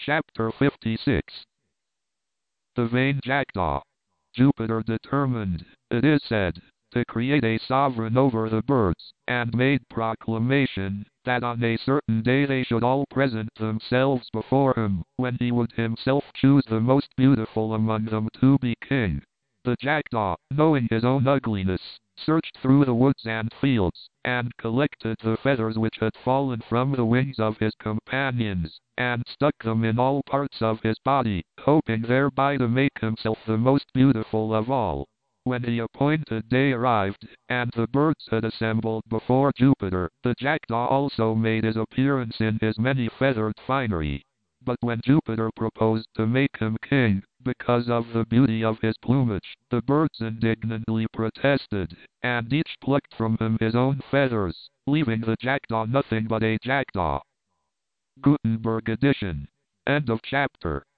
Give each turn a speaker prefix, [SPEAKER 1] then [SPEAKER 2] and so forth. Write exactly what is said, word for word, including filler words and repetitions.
[SPEAKER 1] Chapter fifty-six. The Vain Jackdaw. Jupiter determined, it is said, to create a sovereign over the birds, and made proclamation, that on a certain day they should all present themselves before him, when he would himself choose the most beautiful among them to be king. The jackdaw, knowing his own ugliness, searched through the woods and fields, and collected the feathers which had fallen from the wings of his companions, and stuck them in all parts of his body, hoping thereby to make himself the most beautiful of all. When the appointed day arrived, and the birds had assembled before Jupiter, the jackdaw also made his appearance in his many feathered finery. But when Jupiter proposed to make him king, because of the beauty of his plumage, the birds indignantly protested, and each plucked from him his own feathers, leaving the jackdaw nothing but a jackdaw. Gutenberg edition. End of chapter.